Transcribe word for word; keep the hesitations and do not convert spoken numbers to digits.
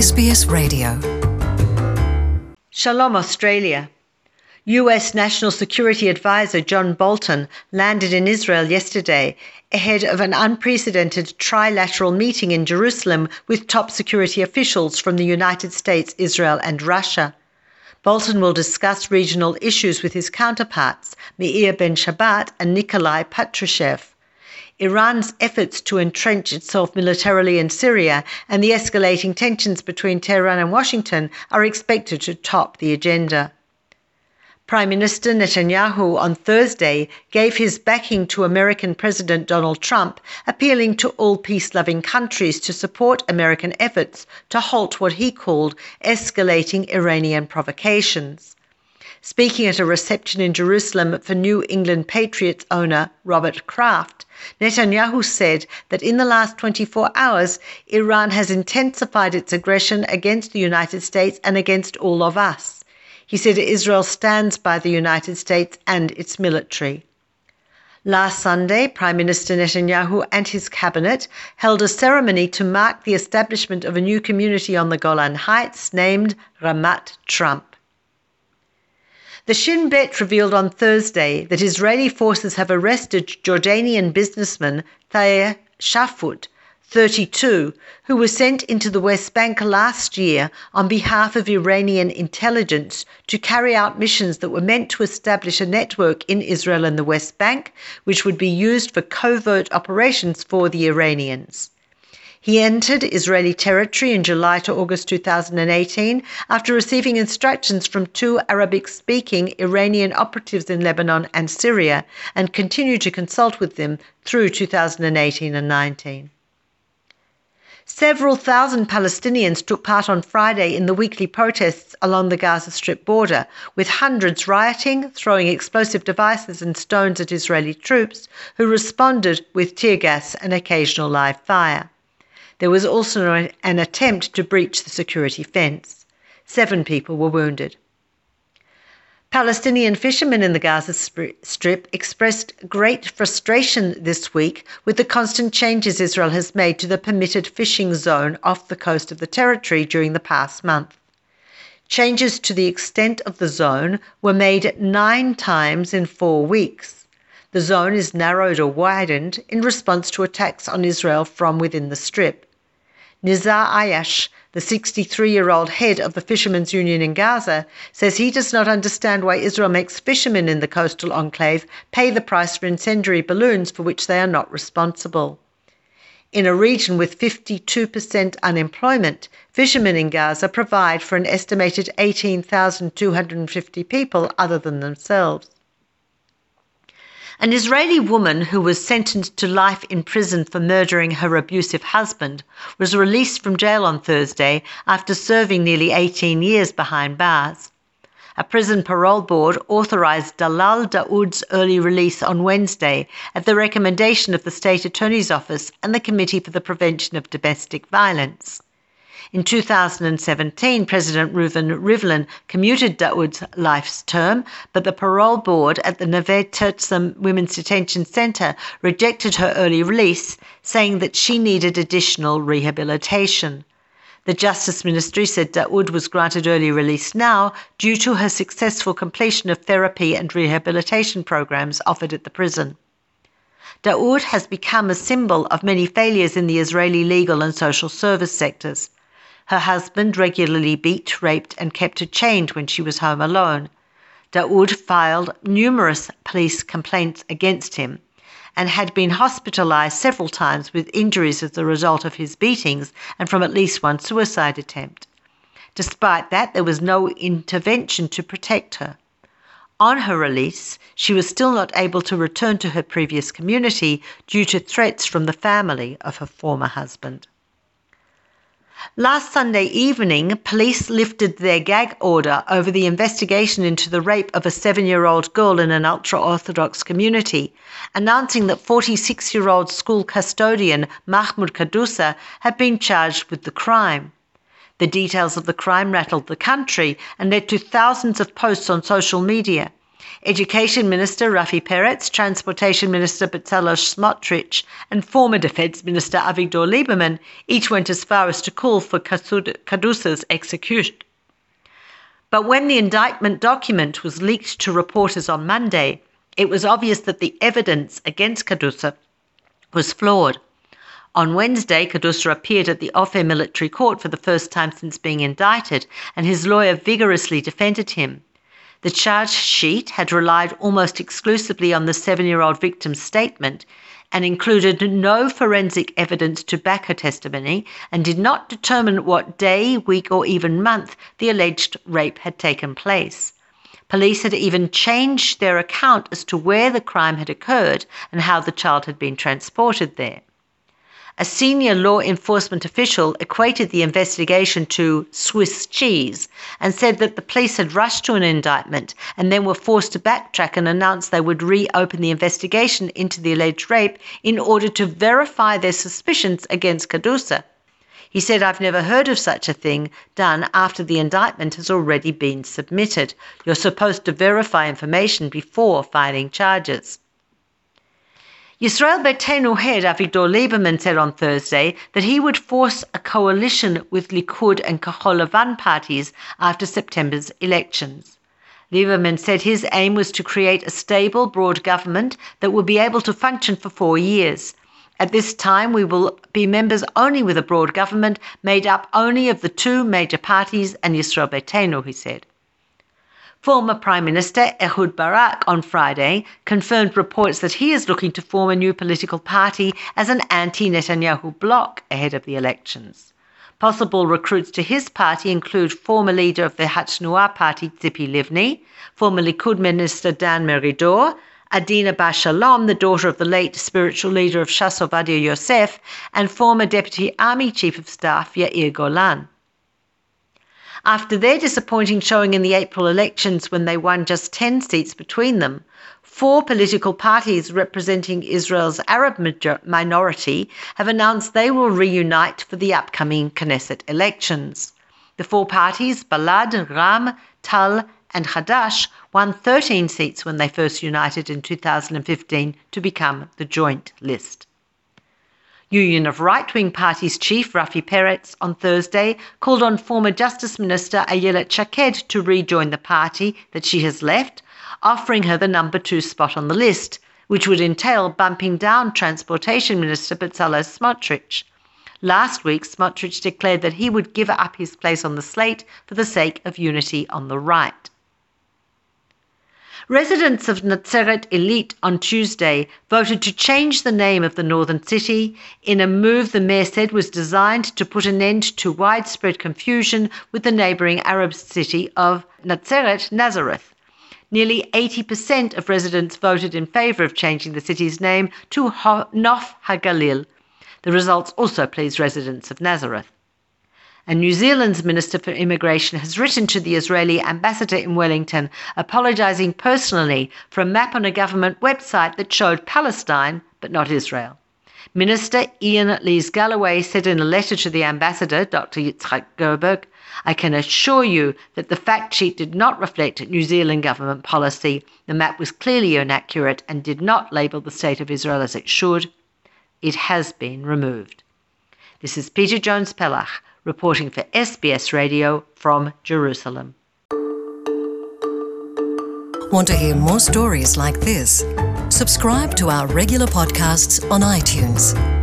S B S Radio. Shalom Australia. U S National Security Advisor John Bolton landed in Israel yesterday ahead of an unprecedented trilateral meeting in Jerusalem with top security officials from the United States, Israel and Russia. Bolton will discuss regional issues with his counterparts, Meir Ben Shabbat and Nikolai Patrushev. Iran's efforts to entrench itself militarily in Syria and the escalating tensions between Tehran and Washington are expected to top the agenda. Prime Minister Netanyahu on Thursday gave his backing to American President Donald Trump, appealing to all peace-loving countries to support American efforts to halt what he called escalating Iranian provocations. Speaking at a reception in Jerusalem for New England Patriots owner Robert Kraft, Netanyahu said that in the last twenty-four hours, Iran has intensified its aggression against the United States and against all of us. He said Israel stands by the United States and its military. Last Sunday, Prime Minister Netanyahu and his cabinet held a ceremony to mark the establishment of a new community on the Golan Heights named Ramat Trump. The Shin Bet revealed on Thursday that Israeli forces have arrested Jordanian businessman Thayer Shafut, thirty-two, who was sent into the West Bank last year on behalf of Iranian intelligence to carry out missions that were meant to establish a network in Israel and the West Bank, which would be used for covert operations for the Iranians. He entered Israeli territory in July to August two thousand eighteen after receiving instructions from two Arabic-speaking Iranian operatives in Lebanon and Syria, and continued to consult with them through two thousand eighteen and nineteen. Several thousand Palestinians took part on Friday in the weekly protests along the Gaza Strip border, with hundreds rioting, throwing explosive devices and stones at Israeli troops, who responded with tear gas and occasional live fire. There was also an attempt to breach the security fence. Seven people were wounded. Palestinian fishermen in the Gaza Strip expressed great frustration this week with the constant changes Israel has made to the permitted fishing zone off the coast of the territory during the past month. Changes to the extent of the zone were made nine times in four weeks. The zone is narrowed or widened in response to attacks on Israel from within the Strip. Nizar Ayash, the sixty-three-year-old head of the Fishermen's Union in Gaza, says he does not understand why Israel makes fishermen in the coastal enclave pay the price for incendiary balloons for which they are not responsible. In a region with fifty-two percent unemployment, fishermen in Gaza provide for an estimated eighteen thousand two hundred fifty people other than themselves. An Israeli woman who was sentenced to life in prison for murdering her abusive husband was released from jail on Thursday after serving nearly eighteen years behind bars. A prison parole board authorized Dalal Daoud's early release on Wednesday at the recommendation of the State Attorney's Office and the Committee for the Prevention of Domestic Violence. In two thousand seventeen, President Reuven Rivlin commuted Daoud's life term, but the parole board at the Neve Tertzem Women's Detention Center rejected her early release, saying that she needed additional rehabilitation. The Justice Ministry said Daoud was granted early release now due to her successful completion of therapy and rehabilitation programs offered at the prison. Daoud has become a symbol of many failures in the Israeli legal and social service sectors. Her husband regularly beat, raped, and kept her chained when she was home alone. Daoud filed numerous police complaints against him and had been hospitalized several times with injuries as a result of his beatings and from at least one suicide attempt. Despite that, there was no intervention to protect her. On her release, she was still not able to return to her previous community due to threats from the family of her former husband. Last Sunday evening, police lifted their gag order over the investigation into the rape of a seven-year-old girl in an ultra-Orthodox community, announcing that forty-six-year-old school custodian Mahmoud Kadusa had been charged with the crime. The details of the crime rattled the country and led to thousands of posts on social media. Education Minister Rafi Peretz, Transportation Minister Bezalel Smotrich, and former Defense Minister Avigdor Lieberman each went as far as to call for Kadusha's execution. But when the indictment document was leaked to reporters on Monday, it was obvious that the evidence against Kadusha was flawed. On Wednesday, Kadusha appeared at the Ofer military court for the first time since being indicted, and his lawyer vigorously defended him. The charge sheet had relied almost exclusively on the seven-year-old victim's statement and included no forensic evidence to back her testimony and did not determine what day, week, or even month the alleged rape had taken place. Police had even changed their account as to where the crime had occurred and how the child had been transported there. A senior law enforcement official equated the investigation to Swiss cheese and said that the police had rushed to an indictment and then were forced to backtrack and announce they would reopen the investigation into the alleged rape in order to verify their suspicions against Kadusha. He said, "I've never heard of such a thing done after the indictment has already been submitted. You're supposed to verify information before filing charges." Yisrael Beitenu head Avigdor Lieberman said on Thursday that he would force a coalition with Likud and Kahol Lavan parties after September's elections. Lieberman said his aim was to create a stable, broad government that will be able to function for four years. At this time, we will be members only with a broad government made up only of the two major parties and Yisrael Beitenu, he said. Former Prime Minister Ehud Barak on Friday confirmed reports that he is looking to form a new political party as an anti-Netanyahu bloc ahead of the elections. Possible recruits to his party include former leader of the Hatznua party Tzipi Livni, former Likud Minister Dan Meridor, Adina Bar Shalom, the daughter of the late spiritual leader of Shas Ovadia Yosef, and former Deputy Army Chief of Staff Yair Golan. After their disappointing showing in the April elections when they won just ten seats between them, four political parties representing Israel's Arab minority have announced they will reunite for the upcoming Knesset elections. The four parties, Balad, Ram, Tal, and Hadash, won thirteen seats when they first united in two thousand fifteen to become the joint list. Union of Right-Wing Parties chief Rafi Peretz on Thursday called on former Justice Minister Ayelet Shaked to rejoin the party that she has left, offering her the number two spot on the list, which would entail bumping down Transportation Minister Bezalel Smotrich. Last week, Smotrich declared that he would give up his place on the slate for the sake of unity on the right. Residents of Natzeret Illit on Tuesday voted to change the name of the northern city in a move the mayor said was designed to put an end to widespread confusion with the neighbouring Arab city of Natzeret, Nazareth. Nearly eighty percent of residents voted in favour of changing the city's name to Nof HaGalil. The results also pleased residents of Nazareth. And New Zealand's Minister for Immigration has written to the Israeli ambassador in Wellington, apologising personally for a map on a government website that showed Palestine but not Israel. Minister Ian Lees-Galloway said in a letter to the ambassador, Doctor Yitzhak Gerberg, "I can assure you that the fact sheet did not reflect New Zealand government policy. The map was clearly inaccurate and did not label the State of Israel as it should. It has been removed." This is Peter Jones-Pellach, reporting for S B S Radio from Jerusalem. Want to hear more stories like this? Subscribe to our regular podcasts on iTunes.